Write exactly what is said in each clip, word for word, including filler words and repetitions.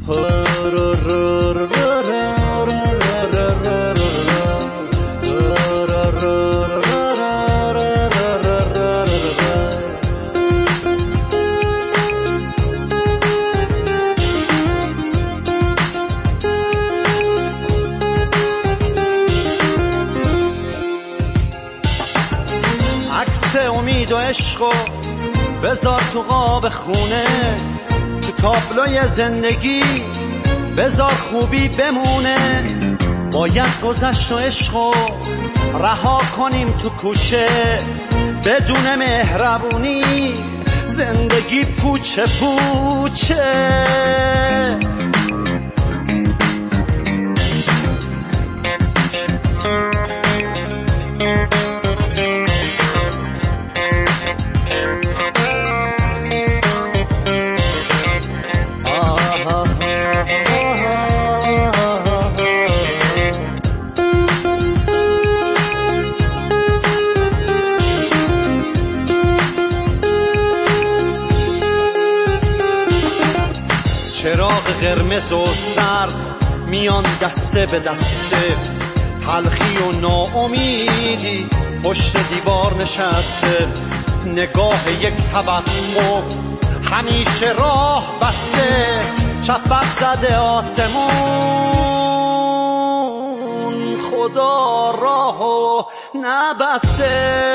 امید و عشقو بذار تو قاب خونه، تو تابلوی زندگی بذار خوبی بمونه. باید گذشت و عشقو رها کنیم تو کوچه، بدون مهربونی زندگی پوچه پوچه. قرمز و سر میان دسته به دسته، تلخی و ناامیدی پشت دیوار نشسته. نگاه یک توقف همیشه راه بسته، شفق زده آسمون خدا راهو نبسته.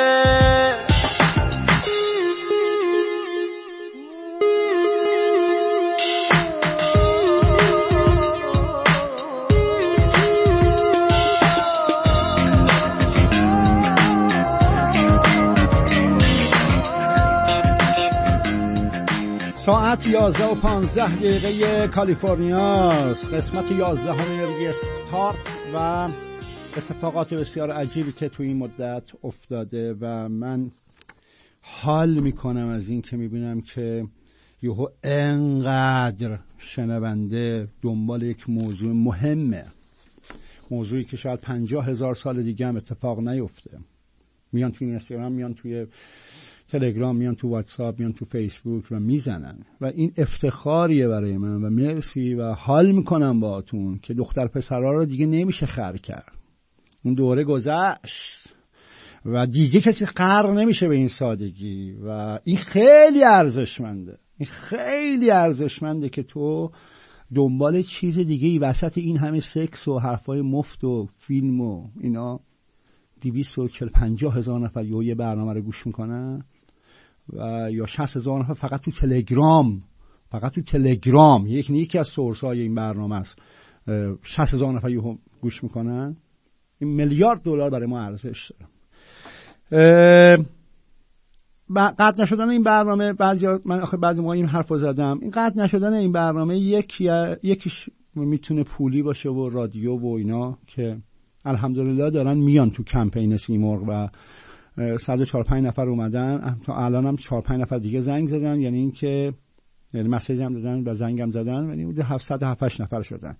ساعت یازده و پانزده دقیقه کالیفرنیاست. قسمت یازده همه ریستارت و اتفاقات بسیار عجیبی که توی این مدت افتاده و من حال میکنم از این که میبینم که یهو انقدر شنونده دنبال یک موضوع مهمه، موضوعی که شاید پنجاه هزار سال دیگه هم اتفاق نیفته. میان توی اینستاگرام، میان توی تلگرام، میان تو واتساپ، میان تو فیسبوک و میزنن و این افتخاریه برای من و مرسی و حال میکنم باهاتون که دختر پسرها رو دیگه نمیشه خر کرد. اون دوره گذشت و دیگه کسی خر نمیشه به این سادگی و این خیلی ارزشمنده. این خیلی ارزشمنده که تو دنبال چیز دیگه ای وسط این همه سکس و حرفای مفت و فیلم و اینا دویست و چهل پنجاه هزار نفر یه برنامه رو گوش میکنن و یا شصت هزار نفر فقط تو تلگرام، فقط تو تلگرام یکی یکی از سورس های این برنامه است، شصت هزار نفر یه گوش میکنن. این میلیارد دلار برای ما ارزش داره. قطع نشدن این برنامه، بعضی من آخه بعضی موقع این حرفو زدم، این قطع نشدن این برنامه یکی یکیش میتونه پولی باشه و رادیو و اینا که الحمدلله دارن میان تو کمپین سیمرغ و صد و چهار پنج نفر اومدن، تا الان هم چهار پنج نفر دیگه زنگ زدن، یعنی این که یعنی مسیج هم دادن و زنگ هم زدن، یعنی حدود هفتصد و هفتاد نفر شدن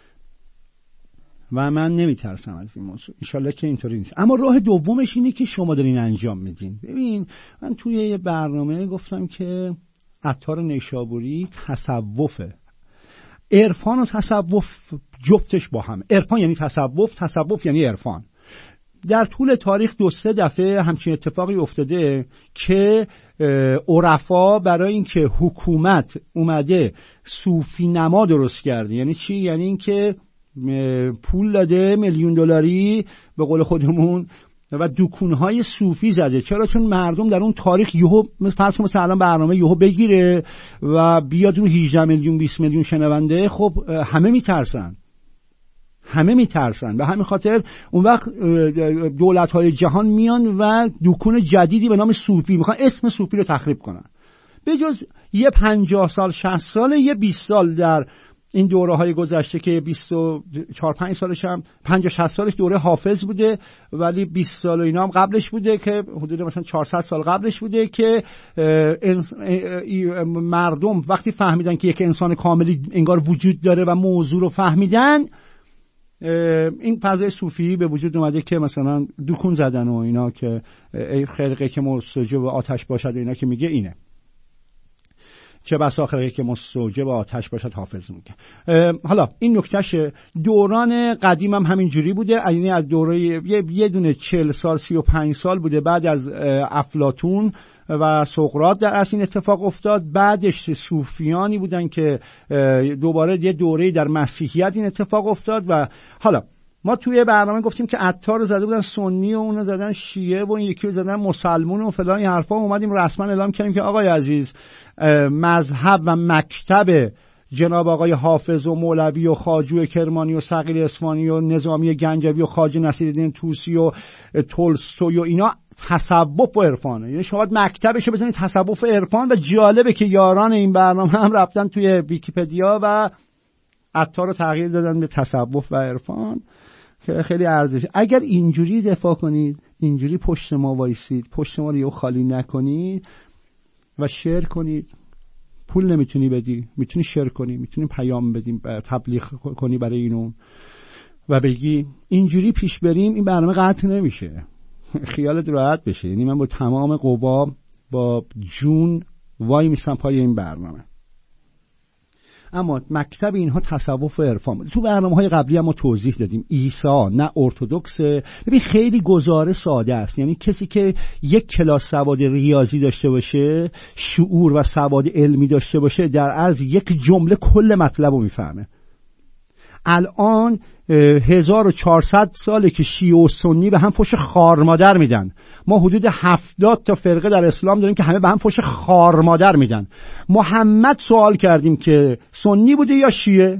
و من نمیترسم از این موضوع، انشالله که اینطوری نیست. اما راه دومش اینه که شما دارین انجام میدین. ببین من توی یه برنامه گفتم که عطار نیشابوری تصوفه، عرفان و تصوف جفتش با هم. عرفان یعنی تصوف، تصوف یعنی عرفان. در طول تاریخ دو سه دفعه همچین اتفاقی افتاده که عرفا برای اینکه حکومت اومده صوفی نما درست کرده. یعنی چی؟ یعنی اینکه پول داده میلیون دلاری به قول خودمون و دکونهای صوفی زده. چرا؟ چون مردم در اون تاریخ یهو فرض مثلا الان برنامه یهو بگیره و بیاد رو هجده میلیون بیست میلیون شنونده، خب همه میترسن، همه میترسن. به همین خاطر اون وقت دولت‌های جهان میان و دکون جدیدی به نام صوفی میخوان اسم صوفی رو تخریب کنن. به جز یه پنجاه سال شصت سال یه بیست سال در این دوره های گذشته که بیست و چهار پنج سالش هم پنجاه شصت سالش دوره حافظ بوده، ولی بیست سال و اینا هم قبلش بوده که حدود مثلا چهارصد سال قبلش بوده که مردم وقتی فهمیدن که یک انسان کاملی انگار وجود داره و موضوع رو فهمیدن، این فضای صوفی به وجود اومده که مثلا دکون زدن و اینا که ای خرقه که مستجاب و آتش باشد اینا که میگه اینه. چه بس آخره که مستوجب آتش باشد حافظ میگه. حالا این نکتهش دوران قدیم هم همین جوری بوده، یعنی از دوره یه, یه دونه چهل سال سی و پنج سال بوده بعد از افلاطون و سقراط در اصل این اتفاق افتاد. بعدش صوفیانی بودن که دوباره یه دوره در مسیحیت این اتفاق افتاد. و حالا ما توی برنامه گفتیم که عطار رو زده بودن سنی و اونو زدن شیعه و این یکی رو زدن مسلمون و فلان این حرفا. اومدیم رسما اعلام کردیم که آقای عزیز مذهب و مکتب جناب آقای حافظ و مولوی و خواجو کرمانی و صقیل اصفهانی و نظامی گنجوی و خواجه نصیرالدین طوسی و تولستوی و اینا تصوف و عرفانه. یعنی شما مکتبشو بزنید تصوف و عرفان. و جالبه که یاران این برنامه هم رفتن توی ویکی‌پدیا و عطار رو تغییر دادن به تصوف و عرفان که خیلی ارزش. اگر اینجوری دفاع کنید، اینجوری پشت ما وایسید، پشت ما رو یه خالی نکنید و شعر کنید، پول نمیتونی بدی، میتونی شعر کنی، میتونی پیام بدیم، تبلیغ کنی برای اینو و بگی اینجوری پیش بریم، این برنامه قطع نمیشه. خیالت راحت بشه. یعنی من با تمام قوا با جون وای میسم پای این برنامه. اما مکتب اینها تصوف و عرفان. تو برنامه‌های قبلی هم ما توضیح دادیم عیسی نه ارتدوکسه. ببین خیلی گزاره ساده است. یعنی کسی که یک کلاس سواد ریاضی داشته باشه، شعور و سواد علمی داشته باشه، در عرض یک جمله کل مطلب رو میفهمه. الان هزار و چهارصد ساله که شیعه و سنی به هم فحش خارمادر میدن. ما حدود هفتاد تا فرقه در اسلام داریم که همه به هم فحش خارمادر میدن. محمد سوال کردیم که سنی بوده یا شیعه؟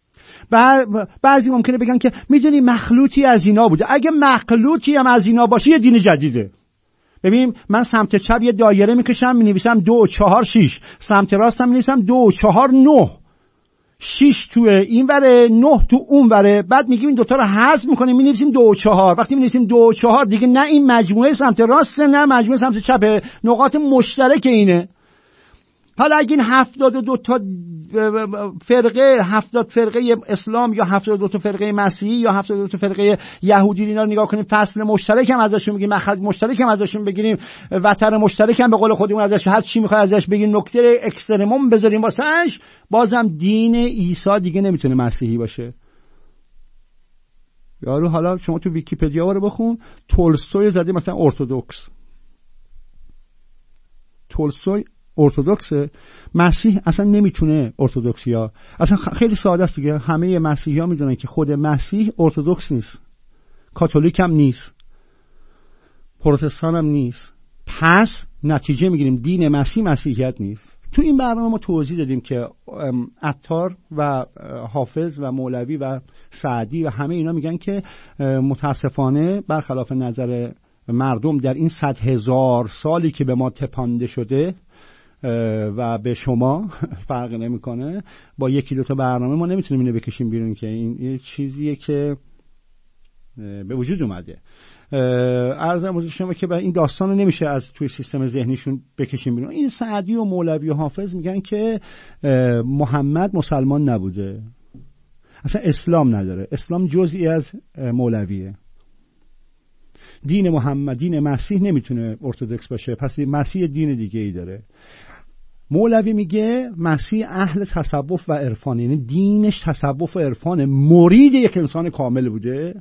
بعضی ممکنه بگن که میدونی مخلوطی از اینا بوده. اگه مخلوطی هم از اینا باشه یه دین جدیده. ببین من سمت چپ یه دایره میکشم مینویسم دو چهار شیش، سمت راستم مینویسم دو چهار نه، شیش تو این وره، نه تو اون وره. بعد میگیم این دوتا رو حذف میکنیم می‌نویسیم دو و چهار. وقتی می‌نویسیم دو و چهار دیگه نه این مجموعه سمت راست نه مجموعه سمت چپ، نقاط مشترک اینه. حالا اگه این هفتاد و دو تا فرقه، هفتاد فرقه اسلام یا هفتاد و دو تا فرقه مسیحی یا هفتاد و دو تا فرقه یهودی اینا رو نگاه کنیم، فصل مشترک هم ازشون بگیریم، مخرج مشترک هم ازشون بگیریم، وتر مشترک هم به قول خودمون ازش، هر چی میخوای ازش بگیم، نکته اکسترمم بذاریم واسش، بازم دین عیسی دیگه نمیتونه مسیحی باشه. یارو حالا شما تو ویکی‌پدیا رو بخون، تولستوی زده مثلا ارتدوکس. تولستوی ارتدوکسه، مسیح اصلا نمیتونه ارتدوکسیا. اصلا خیلی ساده است دیگه. همه مسیحی‌ها میدونن که خود مسیح ارتدوکس نیست، کاتولیک هم نیست، پروتستان هم نیست. پس نتیجه میگیریم دین مسیح مسیحیت نیست. تو این برنامه ما توضیح دادیم که عطار و حافظ و مولوی و سعدی و همه اینا میگن که متاسفانه برخلاف نظر مردم در این صد هزار سالی که به ما تپانده شده و به شما فرق نمیکنه، با یکی دو تا برنامه ما نمیتونیم اینو بکشیم بیرون که این یه چیزیه که به وجود اومده. عرضم حضور شما که این داستان رو نمیشه از توی سیستم ذهنیشون بکشیم بیرون. این سعدی و مولوی و حافظ میگن که محمد مسلمان نبوده، اصلا اسلام نداره، اسلام جزئی از مولویه. دین محمد، دین مسیح نمیتونه ارتدوکس باشه، پس مسیح دین دیگه ای داره. مولوی میگه مسیح اهل تصوف و عرفان، یعنی دینش تصوف و عرفان، مرید یک انسان کامل بوده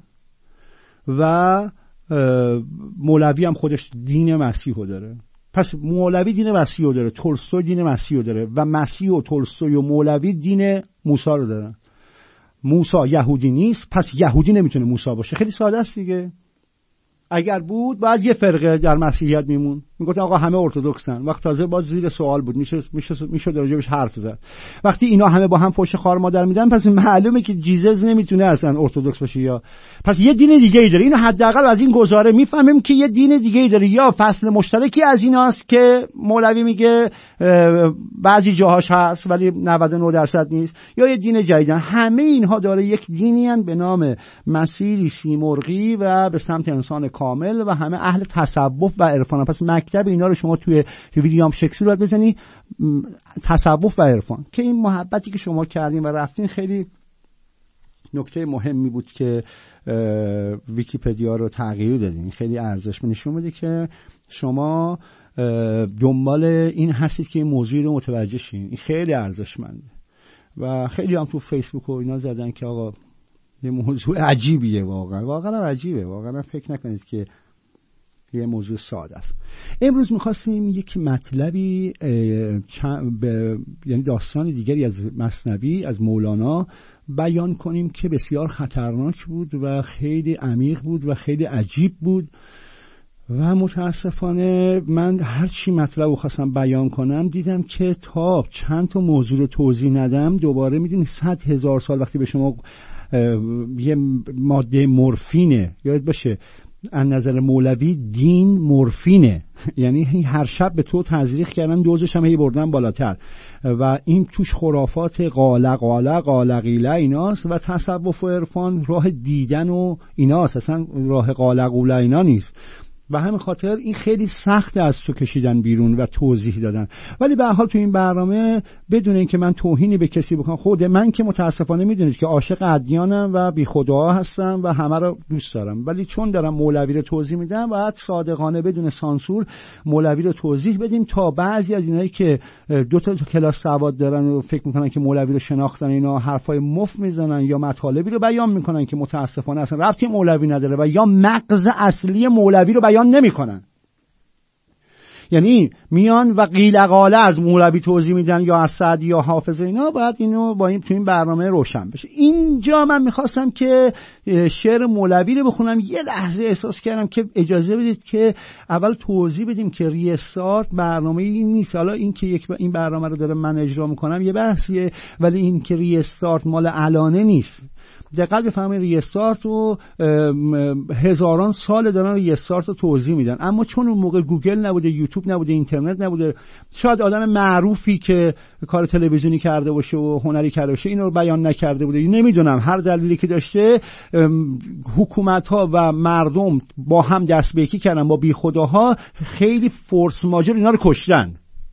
و مولوی هم خودش دین مسیحو داره. پس مولوی دین مسیحو داره، تولستوی دین مسیحو داره و مسیح و تولستوی و مولوی دین موسی رو دارن. موسی یهودی نیست، پس یهودی نمیتونه موسی باشه. خیلی ساده است دیگه. اگر بود بعد یه فرقه در مسیحیت میمون، میگفت آقا همه ارتدوکسن. وقت تازه باز زیر سوال بود، میشه میشه میشه راجبش حرف زد. وقتی اینا همه با هم فحش خار مادر میدن، پس معلومه که جیزس نمیتونه اصلا ارتدوکس باشه، یا پس یه دین دیگه ای داره. اینو حداقل از این گزاره میفهمیم که یه دین دیگه ای داره، یا فصل مشترکی از ایناست که مولوی میگه بعضی جاهاش هست ولی نود و نه درصد نیست، یا یه دین جدید. همه اینها داره یک دینی ان به نام مسیری سیمرغی و به سمت انسان کامل و همه اهل تصوف و عرفان. پس مکتب اینا رو شما توی ویلیام شکسپیر باید بزنی، تصوف و عرفان، که این محبتی که شما کردین و رفتین خیلی نکته مهمی بود که ویکی‌پدیا رو تغییر دادین. خیلی ارزشمند، نشون میده که شما دنبال این هستید که این موضوع رو متوجه شین. این خیلی ارزشمنده و خیلی هم تو فیسبوک و اینا زدن که آقا یه موضوع عجیبیه، واقعا واقعا عجیبه، واقعا فکر نکنید که یه موضوع ساده است. امروز می‌خواستیم یک مطلبی یعنی داستان دیگری از مثنوی از مولانا بیان کنیم که بسیار خطرناک بود و خیلی عمیق بود و خیلی عجیب بود و متاسفانه من هر چی مطلب رو خواستم بیان کنم دیدم که تا چند تا موضوع رو توضیح ندم دوباره میدونی صد هزار سال وقتی به شما یه ماده مورفینه، یاد باشه از نظر مولوی دین مورفینه، یعنی هر شب به تو تزریق کردن دوزش هم هی بردن بالاتر و این توش خرافات قاله قاله قاله قیله ایناست و تصوف و عرفان راه دیدن و ایناست، اصلا راه قاله قوله اینا نیست. و همین خاطر این خیلی سخت از تو کشیدن بیرون و توضیح دادن. ولی به هر حال تو این برنامه بدون اینکه من توهینی به کسی بکنم، خود من که متاسفانه میدونید که عاشق ادیانم و بی خدا هستم و همه رو دوست دارم، ولی چون دارم مولوی رو توضیح میدم باید صادقانه بدون سانسور مولوی رو توضیح بدیم تا بعضی از اینایی که دو تا کلاس سواد دارن و فکر میکنن که مولوی رو شناختن اینا حرفای مفت میزنن یا مطالبی رو بیان میکنن که متاسفانه اصلا ربطی مولوی نداره و یا مغز اصلی مولوی رو بیان نمیکنن. یعنی میان و قیل قاله از مولوی توضیح میدن یا از سعدی یا حافظ اینا، باید اینو با این تو این برنامه روشن بشه. اینجا من میخواستم که شعر مولوی رو بخونم. یه لحظه احساس کردم که اجازه بدید که اول توضیح بدیم که ریستارت برنامه این نیست. حالا این که یک این برنامه رو دارم من اجرا میکنم یه بحثیه، ولی این که ریستارت مال الانه نیست. دقت بفهمید ریستارت رو هزاران سال دارن ریستارت رو توضیح میدن، اما چون اون موقع گوگل نبوده، یوتیوب نبوده، اینترنت نبوده، شاید آدم معروفی که کار تلویزیونی کرده باشه و هنری کرده باشه اینو رو بیان نکرده بوده، نمیدونم هر دلیلی که داشته حکومت ها و مردم با هم دست به یکی کردن با بی خداها، خیلی فورس ماجر اینا رو کشتن.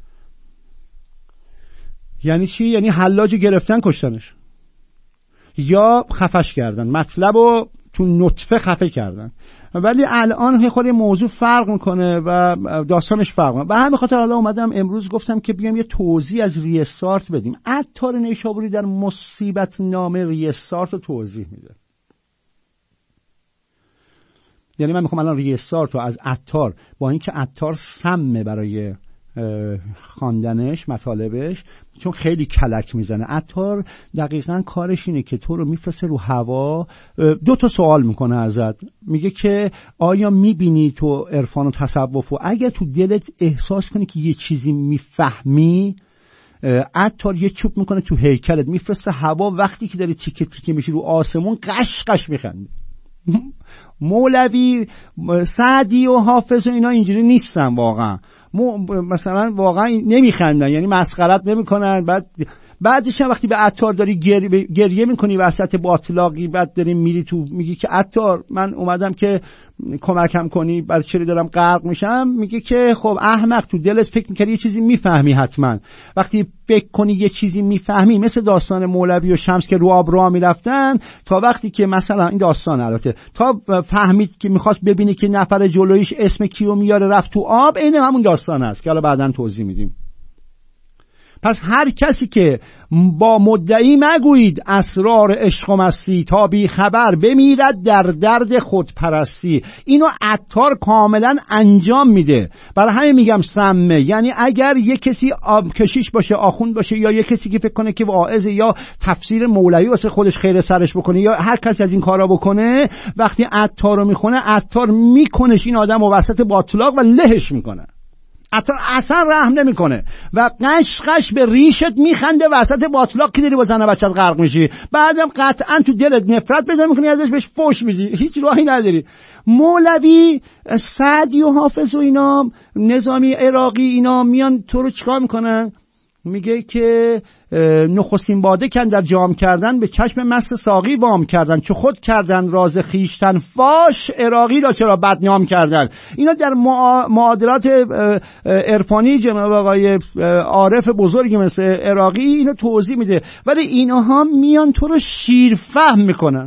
یعنی چی؟ یعنی حلاج گرفتن کشتنش یا خفش کردن، مطلب رو تو نطفه خفه کردن. ولی الان خود موضوع فرق میکنه و داستانش فرق میکنه. به همین خاطر حالا اومدم امروز گفتم که بیام یه توضیح از ریستارت بدیم. عطار نیشابوری در مصیبت نامه ریستارت رو توضیح میده. یعنی من میخوام الان ریستارت رو از عطار، با اینکه عطار سمه برای خواندنش مطالبش چون خیلی کلک میزنه، عطار دقیقاً کارش اینه که تو رو میفرسته رو هوا. دو تا سوال میکنه ازت، میگه که آیا میبینی تو عرفان و تصوف و اگر تو دلت احساس کنی که یه چیزی میفهمی، عطار یه چوب میکنه تو هیکلت میفرسته هوا. وقتی که داری تیکه تیکه میشی رو آسمون قش قش میخندی. مولوی سعدی و حافظ و اینا اینجوری نیستن واقعا. مثلا واقعا نمیخندن، یعنی مسخرت نمیکنن. بعد بعدش هم وقتی به عطار داری گری... گریه میکنی وسط باطلاقی، بعد داری میری تو میگی که عطار من اومدم که کمکم کنی، برای چی دارم غرق میشم؟ میگه که خب احمق، تو دلت فکر میکردی یه چیزی میفهمی، حتما وقتی فکر کنی یه چیزی میفهمی، مثل داستان مولوی و شمس که رو آب راه میرفتن، تا وقتی که مثلا این داستان البته تا فهمید که میخواست ببینی که نفر جلویش اسم کیو میاره رفت تو آب، این همون داستان است که حالا بعداً توضیح میدیم. پس هر کسی که با مدعی مگویید اسرار عشق و مستی، تا بی خبر بمیرد در درد خودپرستی. اینو عطار کاملا انجام میده. برای همین میگم سمه. یعنی اگر یک کسی کشیش باشه، آخوند باشه، یا یک کسی که فکر کنه که واعظ یا تفسیر مولوی واسه خودش خیر سرش بکنه، یا هر کسی از این کارا بکنه، وقتی عطار رو میخونه، عطار میکنش این آدم رو وسط باطلاق و لهش میکنه. عطار اصلا رحم نمیکنه و قش قش به ریشت میخنده وسط باطلاق که داری با زن و بچت غرق میشی. بعدم قطعا تو دلت نفرت پیدا میکنی ازش، بهش فوش میدی، هیچ راهی نداری. مولوی، سعدی و حافظ و اینا، نظامی عراقی، اینا میان تو رو چیکار میکنن؟ میگه که نخستین باده کن در جام کردن به چشم مست ساقی وام کردن، چو خود کردن راز خیشتن فاش، عراقی را چرا بدنام کردن. اینا در معادلات عرفانی جناب آقای عارف بزرگی مثل عراقی اینو توضیح میده، ولی اینها میان تو رو شیر فهم میکنن،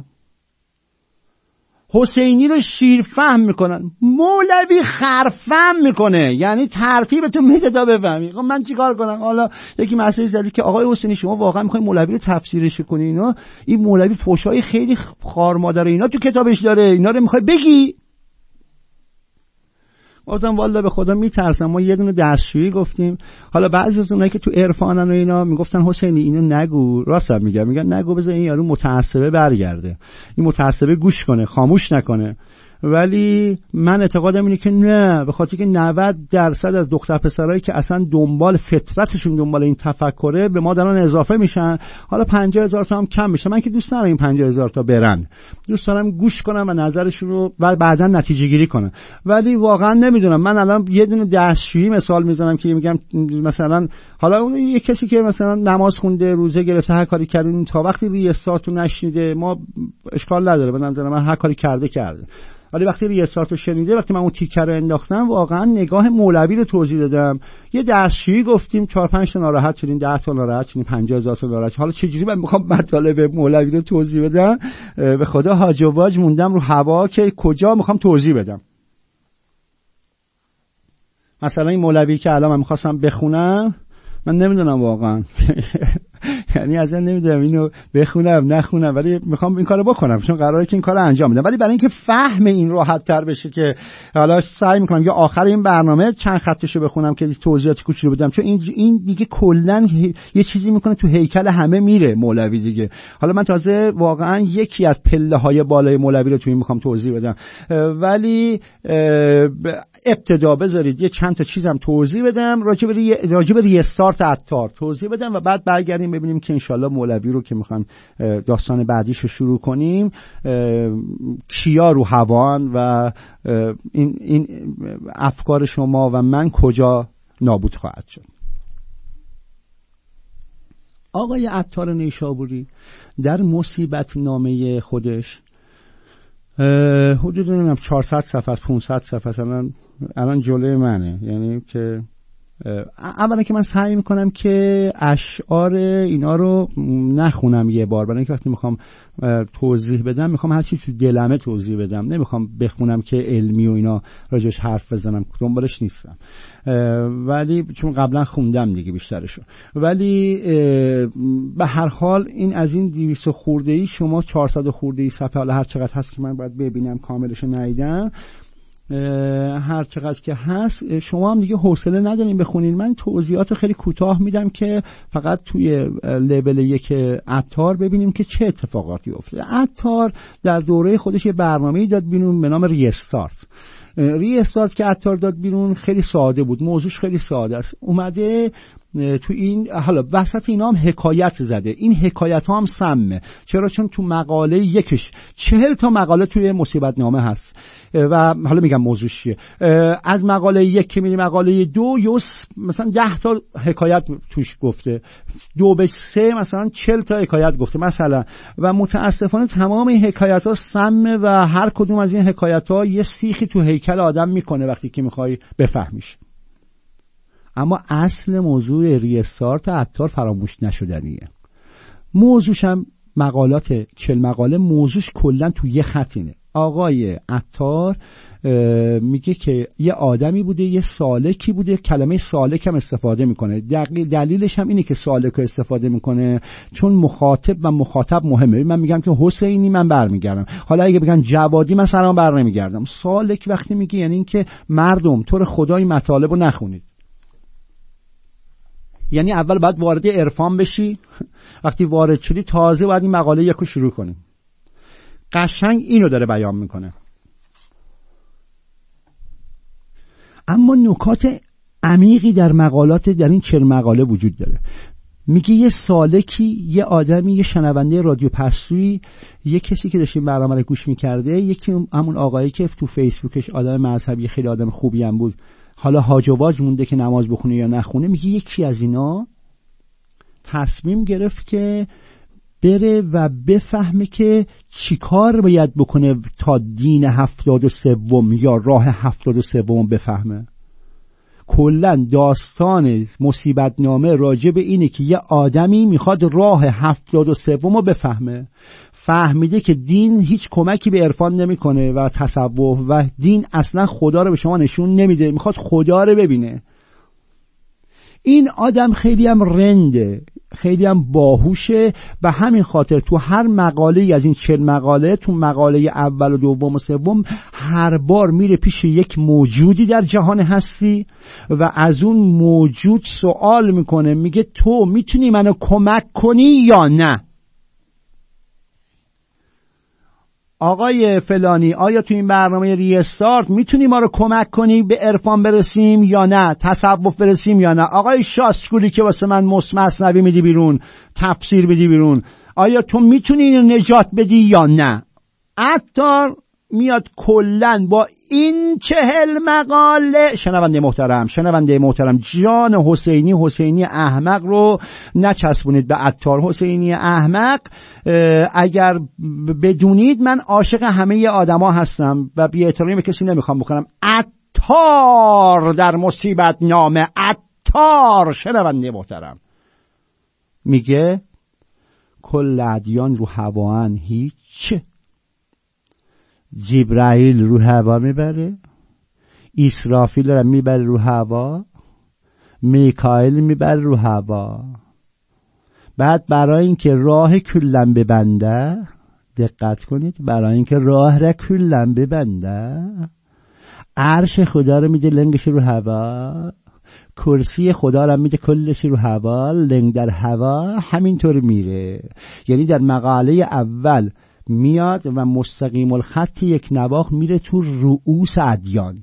حسینی رو شیر فهم میکنن، مولوی خرفهم میکنه، یعنی ترتیب تو میده تا بفهمی. خب من چیکار کنم؟ حالا یکی مسئله زدی که آقای حسینی شما واقعا میخواین مولوی رو تفسیرش کنی؟ اینا این مولوی فحشای خیلی خار مادر اینا تو کتابش داره، اینا رو میخوای بگی؟ گفتم والله به خدا میترسم. ما یه دونه دستشویی گفتیم، حالا بعضی از اونایی که تو عرفانن و اینا میگفتن حسینی اینو نگو، راستم میگم، میگن نگو بذار این یارو متعصبه برگرده، این متعصبه گوش کنه، خاموش نکنه. ولی من اعتقادم اینه که نه، به خاطر که نود درصد از دختر پسرایی که اصلا دنبال فطرتشون دنبال این تفکره به ما دارن اضافه میشن. حالا پنجاه هزار تا هم کم میشه، من که دوست ندارم این پنجاه هزار تا برن، دوست دارم گوش کنم و نظرشون رو و بعدا نتیجه گیری کنم. ولی واقعا نمیدونم، من الان یه دونه دستشویی مثال میزنم که میگم مثلا حالا اون یه کسی که مثلا نماز خونده، روزه گرفته، هر کاری کرده، تا وقتی ریستارت رو نشنیده ما اشکال نداره، به نظر من هر کاری کرده کرده. ولی وقتی ریستارت رو شنیده، وقتی من اون تیکر رو انداختم، واقعا نگاه مولوی رو توضیح دادم، یه دستشویی گفتیم، چهار پنج تا ناراحت شدیم، ده تا ناراحت شدیم، پنجاه هزار تا ناراحت. حالا چجوری من میخوام مطالب مولوی رو توضیح بدم؟ به خدا هاج و واج موندم رو هوا که کجا میخوام توضیح بدم. مثلا این مولوی که الان من میخواستم بخونم، من نمیدونم واقعا یعنی اصلا نمیدونم اینو بخونم نخونم، ولی میخوام این کارو بکنم چون قراره که این کارو انجام بدم. ولی برای اینکه فهم این راحت تر بشه که حالا سعی میکنم یا آخر این برنامه چند خطشو بخونم که توضیحات کوچولو بدم، چون این این دیگه کلا یه چیزی میکنه تو هیکل همه میره مولوی دیگه. حالا من تازه واقعا یکی از پله های بالای مولوی رو توی میخوام توضیح بدم، ولی ابتدا بذارید یه چند تا چیزم توضیح بدم راجع به راجع به ریستارت عطار توضیح بدم و بعد برگردیم ببینیم که انشالله مولوی رو که میخوام داستان بعدیش رو شروع کنیم کیا رو هوان و این این افکار شما و من کجا نابود خواهد شد. آقای عطار نیشابوری در مصیبت نامه خودش حدود نمیدونم چهارصد صفحه پانصد صفحه الان الان جلوی منه، یعنی که اولا که من سعی میکنم که اشعار اینا رو نخونم یه بار، برای اینکه وقتی میخوام توضیح بدم میخوام هر چی تو دلمه توضیح بدم، نمیخوام بخونم که علمی و اینا راجعش حرف بزنم، دنبالش نیستم. ولی چون قبلا خوندم دیگه بیشترشو، ولی به هر حال این از این دویست خورده ای شما چهارصد خورده ای صفحه، حالا هر چقدر هست که من باید ببینم کاملشو ندیدم، هر چقدر که هست شما هم دیگه حوصله ندارین بخونین. من توضیحات خیلی کوتاه میدم که فقط توی لول یک عطار ببینیم که چه اتفاقاتی افتاده. عطار در دوره خودش یه برنامه‌ای داد بیرون به نام ریستارت. ریستارت که عطار داد بیرون خیلی ساده بود، موضوعش خیلی ساده است. اومده تو این حالا وسط اینا هم حکایت زده، این حکایت ها هم سمه. چرا؟ چون تو مقاله یکش چهل تا مقاله توی مصیبت نامه هست و حالا میگم موضوعش چیه. از مقاله یک که میری مقاله دو یوس مثلا ده تا حکایت توش گفته، دو به سه مثلا چهل تا حکایت گفته مثلا، و متاسفانه تمام این حکایت ها سمه و هر کدوم از این حکایت ها یه سیخی تو هیکل آدم میکنه وقتی که میخوای بفهمیش. اما اصل موضوع ریستارت عطار فراموش نشدنیه. موضوعش هم مقالات چهل مقاله، موضوعش کلا تو یه خطینه. آقای عطار میگه که یه آدمی بوده، یه سالکی بوده، کلمه سالک هم استفاده میکنه. دلیلش هم اینه که سالک استفاده میکنه چون مخاطب و مخاطب مهمه. من میگم که حسینی من برمیگردم، حالا اگه بگن جوادی من سلام بر نمیگردم. سالک وقتی میگه یعنی این که مردم طور خدای مطالب رو نخونید، یعنی اول باید وارد عرفان بشی، وقتی وارد شدی تازه باید این مقاله یکو شروع کنی. قشنگ اینو داره بیان میکنه. اما نکات عمیقی در مقالات در این چهل مقاله وجود داره. میگه یه سالکی، یه آدمی، یه شنونده رادیو پستویی، یه کسی که داشت این برنامه رو گوش میکرده، یکی همون آقایی که تو فیسبوکش آدم مذهبی خیلی آدم خوبی هم بود، حالا هاج و واج مونده که نماز بخونه یا نخونه، میگه یکی از اینا تصمیم گرفت که بره و بفهمه که چی کار باید بکنه تا دین هفتاد و سوم یا راه هفتاد و سوم بفهمه. کلن داستان مصیبت نامه راجع به اینه که یه آدمی میخواد راه هفتاد و سوم رو بفهمه. فهمیده که دین هیچ کمکی به عرفان نمیکنه و تصوف، و دین اصلا خدا رو به شما نشون نمیده، میخواد خدا رو ببینه. این آدم خیلی هم رنده، خیلی هم باهوشه، و همین خاطر تو هر مقاله از این چهل مقاله، تو مقاله اول و دوم و سوم هر بار میره پیش یک موجودی در جهان هستی و از اون موجود سوال میکنه، میگه تو میتونی منو کمک کنی یا نه؟ آقای فلانی، آیا تو این برنامه ریستارت میتونی ما رو کمک کنی به عرفان برسیم یا نه، تصوف برسیم یا نه؟ آقای شاستکولی که واسه من مثنوی میدی بیرون، تفسیر میدی بیرون، آیا تو میتونی اینو نجات بدی یا نه؟ عطار میاد کلن با این چهل مقاله. شنونده محترم، شنونده محترم، جان حسینی حسینی احمق رو نچسبونید به عطار حسینی احمق. اگر بدونید من عاشق همه آدما هستم و بی احترامی به کسی نمیخوام بکنم. عطار در مصیبت نامه، عطار شنونده محترم میگه کل ادیان رو هوان، هیچ. جبرائیل رو هوا میبره، اسرافیل رو میبره رو هوا، میکائیل میبره رو هوا. بعد برای اینکه راه کلن ببنده، دقت کنید، برای اینکه راه را کلن ببنده عرش خدا رو میده لنگش رو هوا، کرسی خدا رو میده کلش رو هوا، لنگ در هوا، همینطور میره. یعنی در مقاله اول میاد و مستقیم الخط یک نواخ میره تو رؤوس ادیان،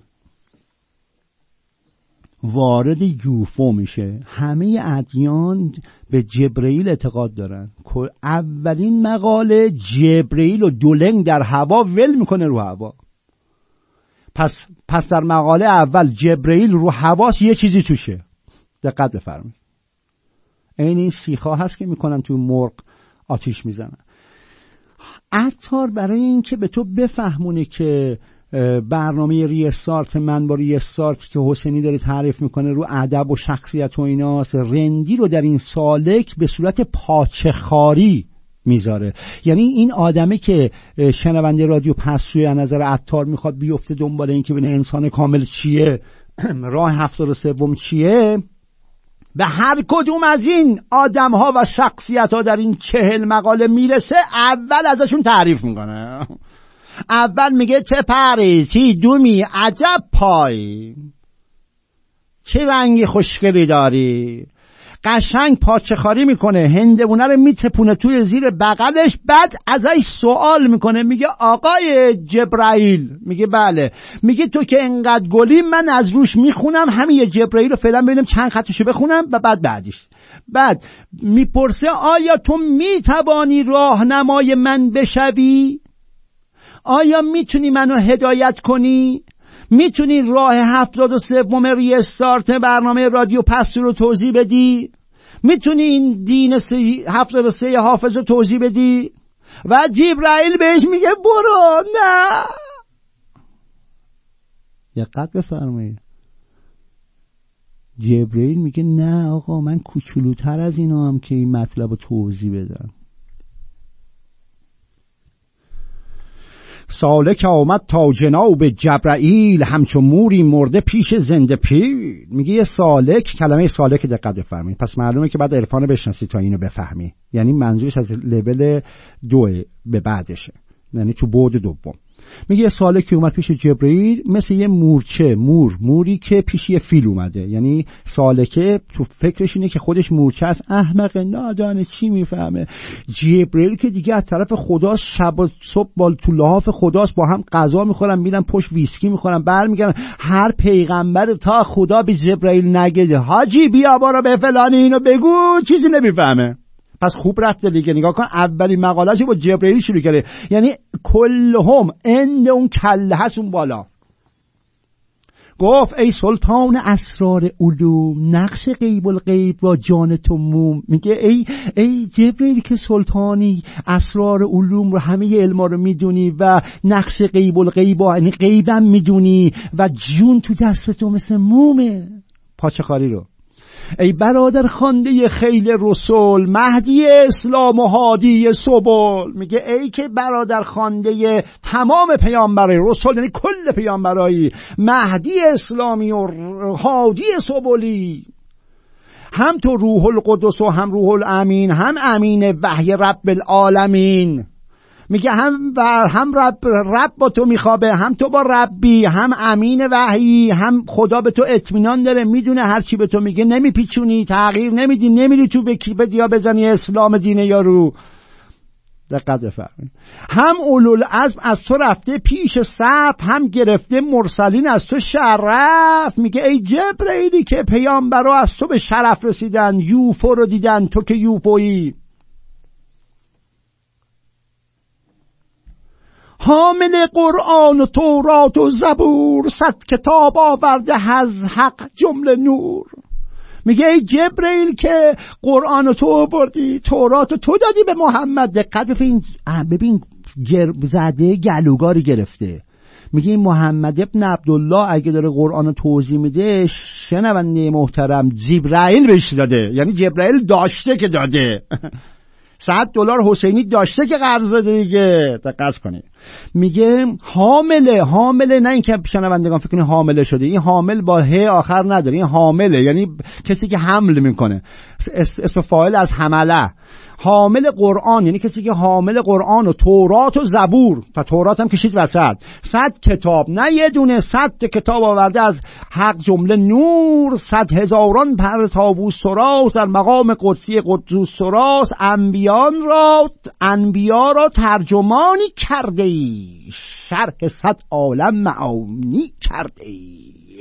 وارد یوفو میشه. همه ادیان به جبرئیل اعتقاد دارن. اولین مقاله جبرئیل و دولنگ در هوا ول میکنه رو هوا. پس پس در مقاله اول جبرئیل رو هواست، یه چیزی توشه. دقت بفرمایید. این این سیخا هست که میکنن تو مرغ آتیش میزنن. عطار برای این که به تو بفهمونه که برنامه ریستارت من با ریستارتی که حسینی داره تعریف میکنه رو ادب و شخصیت و ایناست، رندی رو در این سالک به صورت پاچه‌خواری میذاره. یعنی این آدمه که شنونده رادیو پسوی از نظر عطار میخواد بیفته دنبال این که ببینه انسان کامل چیه، راه هفتاد و سوم چیه، به هر کدوم از این آدم ها و شخصیت ها در این چهل مقاله میرسه، اول ازشون تعریف میکنه. اول میگه چه پری، چی دومی، عجب پای، چه رنگی خوشگلی داری، قشنگ پاچه خاری میکنه، هندونه رو میتپونه توی زیر بغلش. بعد ازش سوال میکنه، میگه آقای جبرائیل، میگه بله، میگه تو که انقدر گلی، من از روش میخونم همین جبرائیل رو فعلا ببینم چند خطشو بخونم و بعد بعدش. بعد میپرسه آیا تو میتوانی راهنمای من بشوی؟ آیا میتونی منو هدایت کنی؟ میتونی راه هفتاد و سوم ریستارت برنامه رادیو پستو رو توضیح بدی؟ میتونی این دین هفتاد و سه حافظ رو توضیح بدی؟ و جبرائیل بهش میگه برو. نه، دقت بفرمایید، جبرائیل میگه نه آقا، من کوچولوتر از اینا هم که این مطلب رو توضیح بدم. سالک آمد تا جناب جبرائیل، همچون موری مرده پیش زنده پیل. میگه یه سالک، کلمه سالک دقت بفرمایید، پس معلومه که بعد عرفان بشناسی تا اینو بفهمی. یعنی منظورش از لول دو به بعدشه، یعنی تو بعد دوم. میگه یه سالکی اومد پیش جبرائیل مثل یه مورچه، مور موری که پیش یه فیل اومده. یعنی سالکه تو فکرش اینه که خودش مورچه است، احمق نادانه، چی میفهمه. جبرائیل که دیگه از طرف خداست، شب و صبح با تو لحاف خداست، با هم غذا میخورن، میرن پشت ویسکی میخورن، برمیگردن. هر پیغمبر تا خدا به جبرائیل نگه حاجی بیا برو به فلانی اینو بگو، چیزی نمیفهمه. پس خوب رفته دیگه. نگاه کن اولین مقاله‌اش با جبرائیل شروع کرده، یعنی کلهم اند اون کله هست اون بالا. گفت ای سلطان اسرار علوم، نقش غیب الغیب با جان تو موم. میگه ای ای جبرئیل که سلطانی، اسرار علوم رو، همه علما رو میدونی و نقش غیب الغیب، یعنی غیبم میدونی و جون تو دست تو مثل مومه، پاچه خاری رو. ای برادر خوانده خیل رسول، مهدی اسلام و هادی سبل. میگه ای که برادر خوانده تمام پیامبرای رسول، یعنی کل پیامبرایی، مهدی اسلامی و هادی سبلی، هم تو روح القدس و هم روح الامین، هم امین وحی رب العالمین. میگه هم و هم رب رب با تو میخوابه، هم تو با ربی، هم امین وحی، هم خدا به تو اطمینان داره، میدونه هر چی به تو میگه نمیپیچونی، تغییر نمیدی، نمیری تو ویکی‌پدیا بزنی اسلام دین یارو. دقت بفرمایید. هم اولوالعزم از تو رفته پیش صف، هم گرفته مرسلین از تو شرف. میگه ای جبرئیلی که پیامبرا از تو به شرف رسیدن، یوفو رو دیدن، تو که یوفویی. حامل قرآن و تورات و زبور، صد کتاب آورده از حق جمله نور. میگه ای جبرئیل که قرآن و تو آوردی، تورات و تو دادی به محمد. دقت ببین، ببین زده گلوگاری گرفته. میگه این محمد ابن عبدالله اگه داره قرآن رو توضیح میده، شنونده محترم، جبرئیل بهش داده، یعنی جبرئیل داشته که داده. صد دلار حسینی داشته که قرض داده دیگه. دقت کنید. میگه حامله، حامله، نه اینکه شنوندگان فکر کنید حامله شده، این حامل با ه آخر نداره، این حامله یعنی کسی که حمل میکنه، اسم فاعل از حمله. حامل قرآن یعنی کسی که حامل قرآن و تورات و زبور، و تورات هم کشید وسط. صد کتاب، نه یه دونه، صد کتاب آورده از حق جمله نور. صد هزاران پر طاووس سراس، در مقام قدسی قدوس سراس. انبیان را انبیا را ترجمانی کرده ای، شرح صد عالم معانی کرده ای.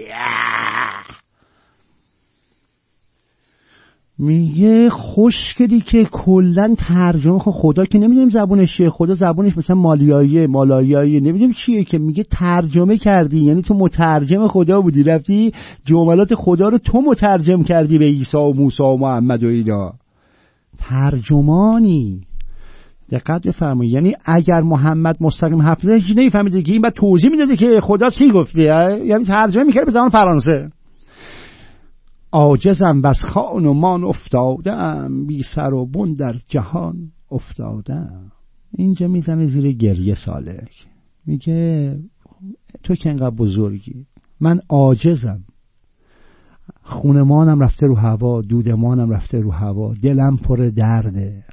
میگه خوشگلی که کلن ترجمه، خدا که نمیدونیم زبونش چیه، خدا زبونش مثلا مالیاییه، مالاییه، نمیدونیم چیه، که میگه ترجمه کردی، یعنی تو مترجم خدا بودی، رفتی جملات خدا رو تو مترجم کردی به عیسی و موسی و محمد و اینا. ترجمانی. دقت بفرمایید. یعنی اگر محمد مستقیم حرف زده هیچ نمیفهمیده که این بعد توضیح میداده که خدا چی گفته، یعنی ترجمه میکرد به زبان فرانسه. عاجزم بس خان و مان افتادم، بی سر و بن در جهان افتادم. اینجا میزنه زیر گریه سالک، میگه تو که انقدر بزرگی، من عاجزم، خونمانم رفته رو هوا، دودمانم رفته رو هوا، دلم پر درده.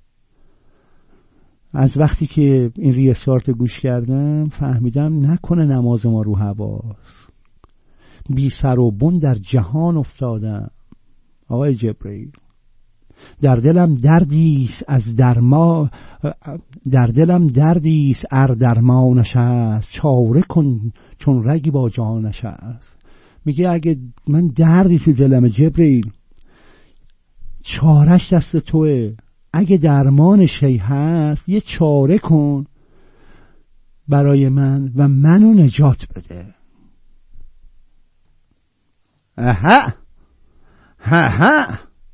از وقتی که این ریستارت گوش کردم فهمیدم نکنه نماز ما رو هواست، بی سر و بن در جهان افتادم. آقای جبرئیل، در دلم دردیست از درما، در دلم دردیست ار درمانش است، چاره کن چون رگی با جانش است. میگه اگه من دردی تو دلم جبرئیل، چارش دست توه، اگه درمانش هست یه چاره کن برای من و منو نجات بده. اها ها ها.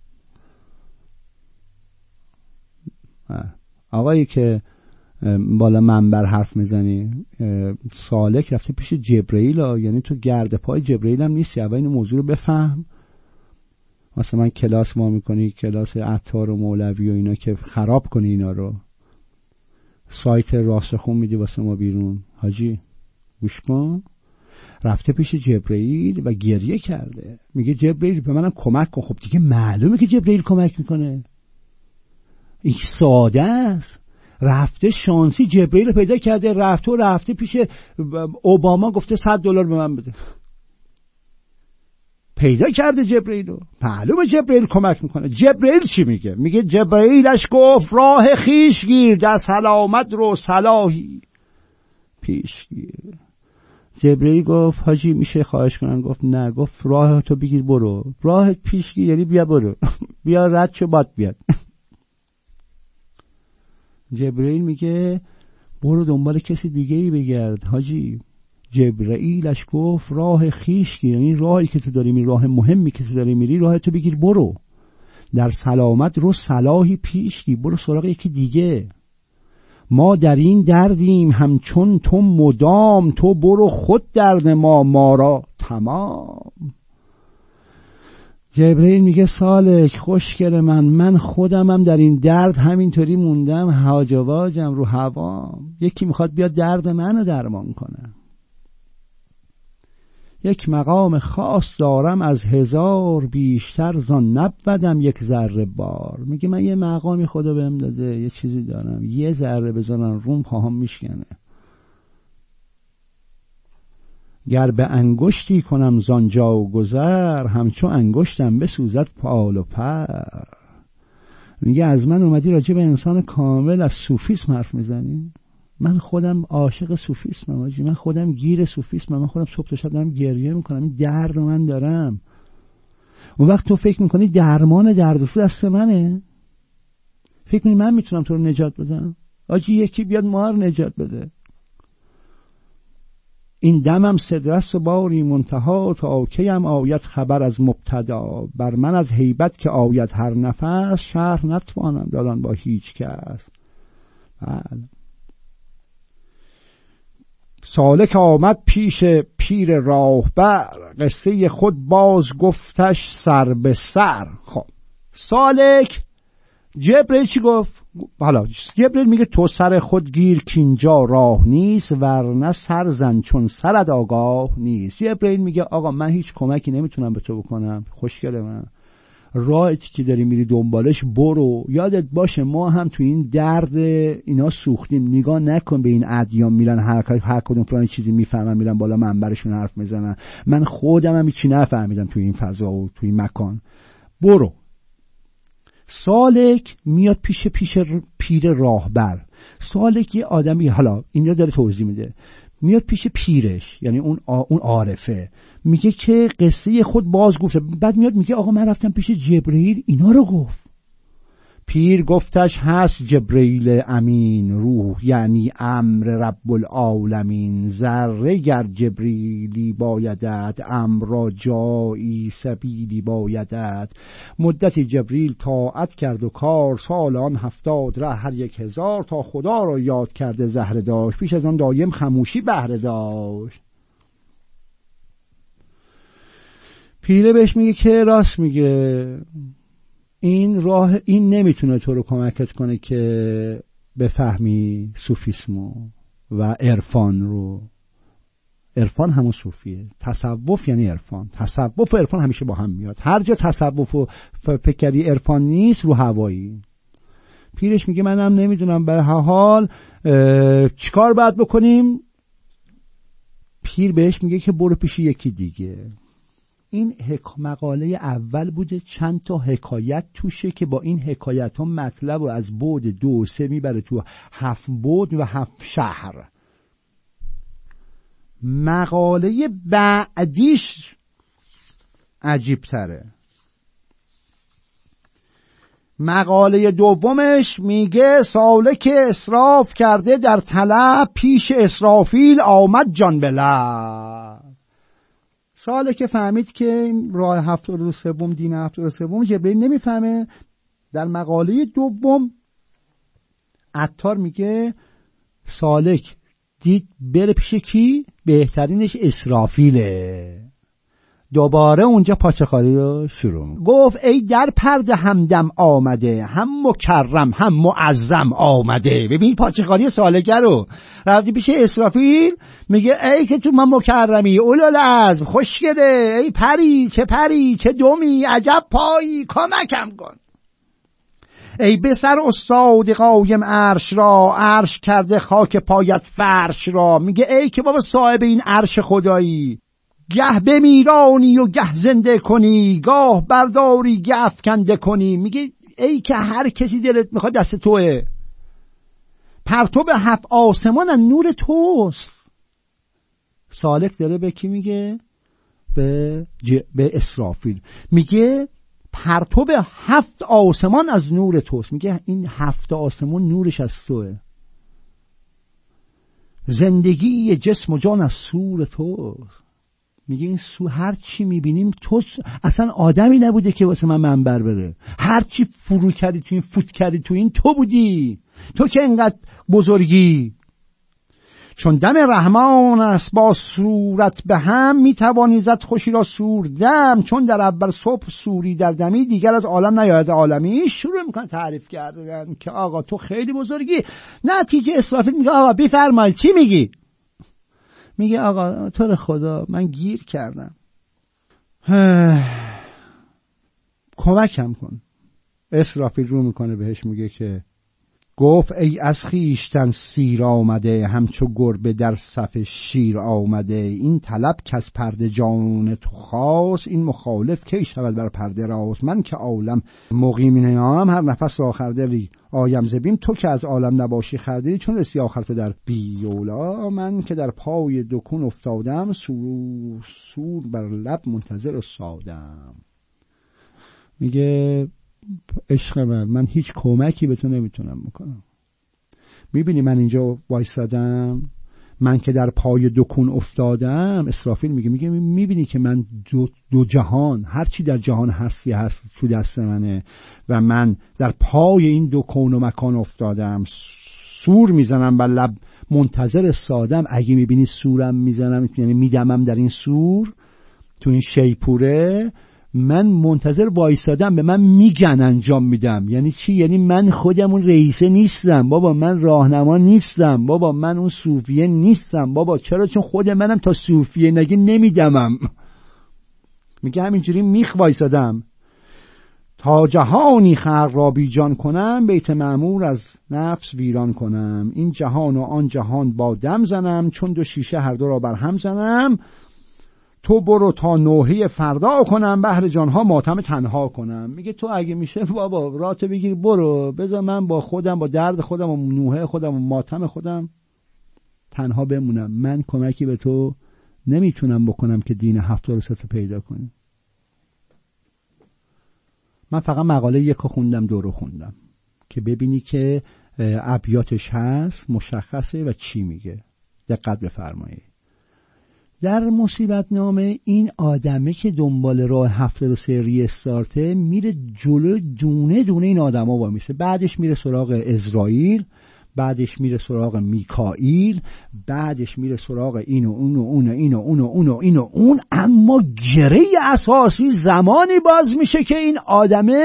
آقایی که بالا منبر حرف میزنی، سالک رفته پیش جبرئیل، یعنی تو گرد پای جبرئیل هم نیستی. اول این موضوع رو بفهم. مثلا من کلاس ما میکنی، کلاس عطار و مولوی و اینا، که خراب کنی اینا رو، سایت راستخون میدی واسه ما بیرون. حاجی گوش کن. رفته پیش جبرئیل و گریه کرده، میگه جبرئیل به منم کمک کن. خب دیگه معلومه که جبرئیل کمک میکنه، این ساده است. رفته شانسی جبرئیل پیدا کرده، رفته و رفته پیش اوباما، گفته صد دلار به من بده. پیدا کرده جبرئیل رو، معلومه جبرئیل کمک میکنه. جبرئیل چی میگه؟ میگه جبرئیلش گفت راه خیش گیر، در سلامت رو صلاحی پیش گیر. جبرئیل گفت حاجی میشه خواهش کنم؟ گفت نه. گفت راه تو بگیر برو، راه پیش گیر یعنی بیا برو، بیا رد شو باد بیاد. جبرئیل میگه برو دنبال کسی دیگه ای بگرد حاجی. جبرئیلش گفت راه خیش گیر، این راهی که تو داری میری، راه مهمی که تو داری میری، راه تو بگیر برو، در سلامت رو صلاحی پیش گیر، برو سراغ یکی دیگه. ما در این دردیم همچون تو مدام، تو برو خود درد ما ما را تمام. جبرئیل میگه سالک خوشگل من، من خودمم در این درد همینطوری موندم هاج و واجم رو هوام، یکی میخواد بیاد درد منو درمان کنه. یک مقام خاص دارم از هزار، بیشتر زان نبودم یک ذره بار. میگه من یه مقامی خدا بهم داده، یه چیزی دارم، یه ذره بزنن روم پاهم میشکنه. گر به انگشتی کنم زانجا و گذر، همچو انگشتم بسوزد پال و پر. میگه از من اومدی راجع به انسان کامل از صوفیسم حرف میزنی؟ من خودم عاشق صوفیسمم آجی، من خودم گیر صوفیسمم، من خودم صبح تا شب دارم گریه میکنم، این درد من دارم. اون وقت تو فکر میکنی درمان درد تو دست منه؟ فکر میکنی من میتونم تو رو نجات بدم؟ آجی یکی بیاد ما رو نجات بده. این دمم صدرست و باری منتها، تا کیم آید خبر از مبتدا. بر من از هیبت که آید هر نفس، شرح نتوانم دادن با هیچ کس. بله. سالک آمد پیش پیر راهبر، قصه خود باز گفتش سر به سر. خب سالک جبرئیل چی گفت؟ حالا جبرئیل میگه تو سر خود گیر کینجا راه نیست، ورنه سر زن چون سرت آگاه نیست. جبرئیل میگه آقا من هیچ کمکی نمیتونم به تو بکنم، خوشگل من، راهی که داری میری دنبالش برو. یادت باشه ما هم تو این درد اینا سوختیم، نگاه نکن به این ادیان میرن هر هر کدوم فلان چیزی میفهمن میرن بالا منبرشون حرف میزنن. من خودم هم هیچی نفهمیدم تو این فضا و تو این مکان. برو. سالک میاد پیش پیش پیر راهبر. سالک یه آدمی، حالا اینجا داره توضیح میده، میاد پیش پیرش، یعنی اون اون عارفه، میگه که قصه خود باز گفته. بعد میاد میگه آقا من رفتم پیش جبرئیل اینا رو گفت. پیر گفتش هست جبرئیل امین، روح یعنی امر رب العالمین. ذره گر جبرئیلی بایدت، امر را جایی سبیلی بایدت. مدت جبرئیل طاعت کرد و کار، سال آن هفتاد ره هر یک هزار. تا خدا را یاد کرده زهره داشت، پیش از آن دایم خموشی بهره داشت. پیره بهش میگه که راست میگه، این راه این نمیتونه تو رو کمکت کنه که بفهمی صوفیسمو و عرفان رو. عرفان همون صوفیه، تصوف یعنی عرفان. تصوف و عرفان همیشه با هم میاد. هر جا تصوف و فکری عرفان نیست رو هوایی. پیرش میگه منم نمیدونم به هر حال چیکار باید بکنیم. پیر بهش میگه که برو پیش یکی دیگه. این حک... مقاله اول بوده، چند تا حکایت توشه که با این حکایت ها مطلب رو از بعد دو و سه میبره تو هفت بعد و هفت شهر. مقاله بعدیش عجیب تره. مقاله دومش میگه سالک اسراف کرده در طلب، پیش اسرافیل آمد جان به لب. سالک فهمید که راه هفتاد و سوم دین هفتاد و سوم جبرئیل نمیفهمه. در مقاله دوم عطار میگه سالک دید بره پیش کی؟ بهترینش اسرافیله. دوباره اونجا پاچه‌خواری رو شروع گفت ای در پرده همدم آمده، هم مکرم هم معظم آمده. ببین پاچه‌خواری سالکه رو. رفتی پیش اسرافیل میگه ای که تو من مکرمی، اولالعزم، خوشگله، ای پری، چه پری، چه دمی، عجب پایی، کمکم کن. ای به سر استاد قایم عرش را، عرش کرده خاک پایت فرش را. میگه ای که بابا صاحب این عرش خدایی، گه بمیرانی و گه زنده کنی، گاه برداری گه افکنده کنی. میگه ای که هر کسی دلت میخواد دست توه، پرتو به هفت آسمان از نور توست. سالک داره به کی میگه؟ به ج... به اسرافیل. میگه پرتو به هفت آسمان از نور توست. میگه این هفت آسمان نورش از توه. زندگی جسم و جان از سور توست. میگه این سو هر چی میبینیم تو اصلا آدمی نبوده که واسه من منبر بره، هر چی فرو کردی تو این فوت کردی تو این تو بودی، تو که اینقدر بزرگی. چون دم رحمان است با صورت به هم، میتوانی زد خوشی را سور دم. چون در اول صبح سوری در دمی، دیگر از عالم نیاید عالمی. شروع میکنه تعریف کردن که آقا تو خیلی بزرگی. نتیجه اسرافیل میگه آقا بفرمایید چی میگی؟ میگه آقا تو رو خدا من گیر کردم، کمکم کن. اسرافیل رو میکنه بهش میگه که گفت ای از خیشتن سیر آمده، همچو گربه در صف شیر آمده. این طلب که از پرده جان تو خواست، این مخالف کی شود بر پرده راست. من که عالم مقیم نیام، هر نفس را آخرده آیم زبیم. تو که از عالم نباشی خردی، چون رسی آخر تو در بیولا. من که در پای دکون افتادم، سور, سور بر لب منتظر سادم. میگه عشق من، من هیچ کمکی به تو نمیتونم بکنم. میبینی من اینجا وایسادم، من که در پای دکون افتادم. اسرافیل میگه میگه میبینی که من دو, دو جهان، هر چی در جهان هستی هست تو دست منه و من در پای این دو کون و مکان افتادم. سور میزنم بر لب منتظر سادم. اگه میبینی سورم میزنم، یعنی میدمم در این سور تو این شیپوره، من منتظر وایسادم، به من میگن انجام میدم. یعنی چی؟ یعنی من خودم اون رئیسه نیستم بابا، من راهنما نیستم بابا، من اون صوفیه نیستم بابا. چرا؟ چون خود منم تا صوفیه نگه نمیدمم. میگه همینجوری میخ وایسادم تا جهانی خلق را بی جان کنم، بیت معمور از نفس ویران کنم. این جهان و آن جهان با دم زنم، چون دو شیشه هر دو را بر هم زنم. تو برو تا نوحی فردا کنم، بهر جانها ماتم تنها کنم. میگه تو اگه میشه بابا رات بگیر برو، بذار من با خودم، با درد خودم و نوحه خودم و ماتم خودم تنها بمونم. من کمکی به تو نمیتونم بکنم که دین هفتاد و سه رو پیدا کنی. من فقط مقاله یکو خوندم، دو رو خوندم که ببینی که ابیاتش هست، مشخصه و چی میگه. دقت بفرمایید. در مصیبت نامه این آدمه که دنبال راه هفتاد و سه ریستارته میره جلو، دونه دونه این آدم ها وامیسته. بعدش میره سراغ اسرائیل، بعدش میره سراغ میکائیل، بعدش میره سراغ این و اون و اون و این و اون و اون و این و اون. اما گره اساسی زمانی باز میشه که این آدمه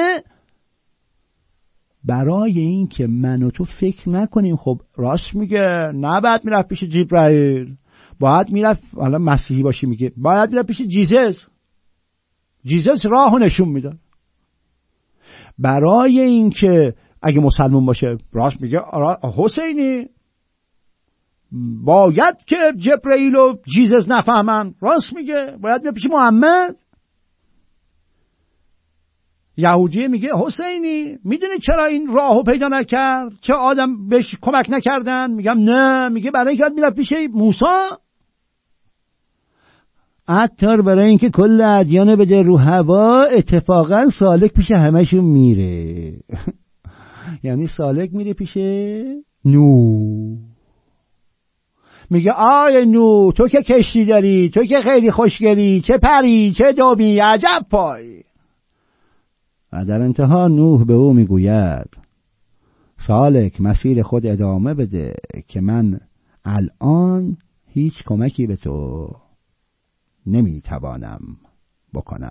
برای این که من و تو فکر نکنیم خب راست میگه، نه بعد میرفت پیش جبرائیل، باید میرفت، حالا مسیحی باشی میگه باید میرفت پیش جیزس، جیزس راهو نشون میداد. برای این که اگه مسلمان باشه راست میگه حسینی باید که جبرائیل و جیزس نفهمن، راست میگه باید میرفت پیش محمد. یهودیه میگه حسینی میدونی چرا این راهو پیدا نکرد، چه آدم بهش کمک نکردن؟ میگم نه، میگه برای اینکه میرفت پیش موسی. عطار برای اینکه کل ادیان بده رو هوا، اتفاقا سالک پیش همشون میره. یعنی سالک میره پیش نو، میگه آی نو تو که کشتی داری، تو که خیلی خوشگلی، چه پری چه دومی، عجب پای. و در انتها نوح به او میگوید سالک مسیر خود ادامه بده که من الان هیچ کمکی به تو نمیتوانم بکنم.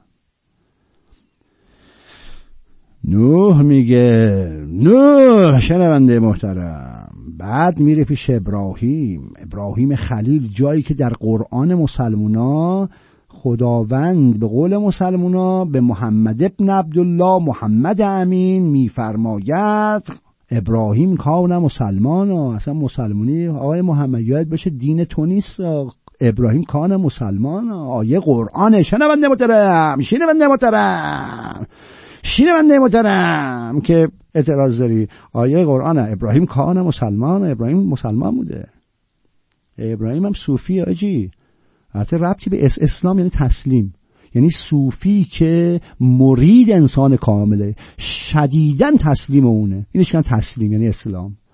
نوح میگه نوح شنونده محترم. بعد میره پیش ابراهیم، ابراهیم خلیل، جایی که در قرآن مسلمونا خداوند به قول مسلمونا به محمد ابن عبدالله محمد امین میفرماید ابراهیم کان مسلمان. اصلا مسلمانی آقای محمد یاد باشه دین تو نیست، ابراهیم کان مسلمان، آیه قرآنه. شنونده محترم، شنونده محترم، شنونده محترم که اعتراض داری، آیه قرآنه. ابراهیم کان مسلمان، ابراهیم مسلمان بوده. ابراهیم هم صوفی آجی، حتی ربطی به اسلام یعنی تسلیم، یعنی صوفی که مرید انسان کامله، شدیداً تسلیم اونه. اینش کن تسلیم یعنی اسلام.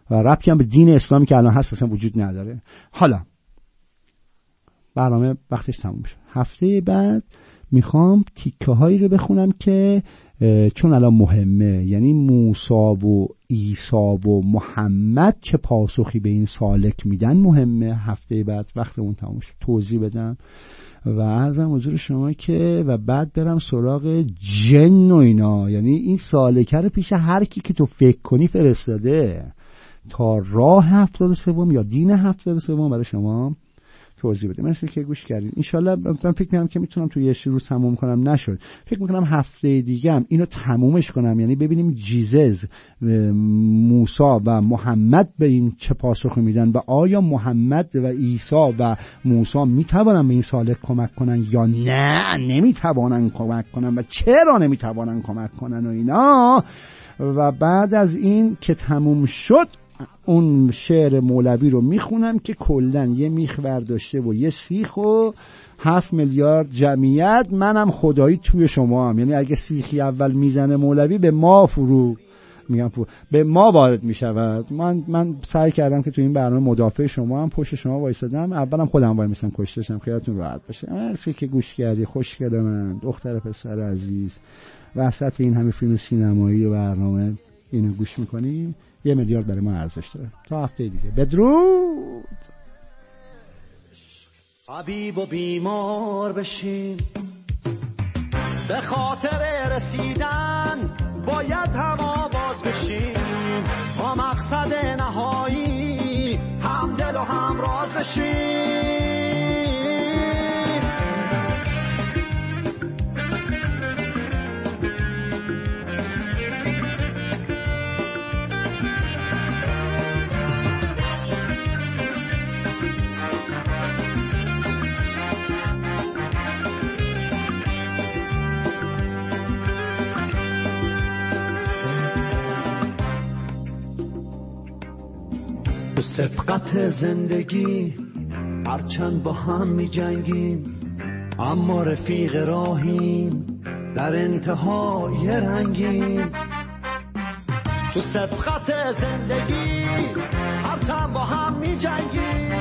و ربطی هم به دین اسلامی که الان هست اصلا وجود نداره. حالا برنامه وقتش تموم شد. هفته بعد میخوام تیکه هایی رو بخونم که چون الان مهمه، یعنی موسی و عیسی و محمد چه پاسخی به این سالک میدن مهمه. هفته بعد وقتمون تموم شد توضیح بدم و عرضم حضور شما که و بعد برم سراغ جن و اینا، یعنی این سالکه رو پیش هر کی که تو فکر کنی فرستاده تا راه هفتاد سوم یا دین هفتاد سوم برای شما توضیح بده. مرسی که گوش کردین. انشالله من فکر می‌کنم که میتونم توی یه روز تموم کنم، نشد. فکر می‌کنم هفته دیگه هم اینو تمومش کنم، یعنی ببینیم جیزس، موسی و محمد به این چه پاسخی میدن و آیا محمد و عیسی و موسی میتوانن به این سالک کمک کنن یا نه نمیتوانن کمک کنن و چرا نمیتوانن کمک کنن و اینا. و بعد از این که تموم شد اون شعر مولوی رو میخونم که کلن یه میخ برداشته و یه سیخ و هفت میلیارد جمعیت، منم خدایی توی شما هم، یعنی اگه سیخی اول میزنه مولوی به ما فرو میگم فرو به ما وارد میشود. من من سعی کردم که تو این برنامه مدافع شما هم پشت شما وایسادم، اولم خودم وای میسم کشتشم، خیالتون راحت باشه. مرسی که گوش کردی خوشگل من، دختر پسر عزیز، وسط این همه فیلم سینمایی و برنامه اینو گوش میکنی، یه میلیارد برای ما ارزش داره. تا هفته دیگه بدرود. طبیب و بیمار بشیم، به خاطر رسیدن باید هم آواز بشیم، با مقصد نهایی هم دل و هم راز بشیم. تو سبقت زندگی هرچند با هم می جنگیم، اما رفیق راهیم در انتهای رنگیم. تو سبقت زندگی هرچند با هم می جنگیم،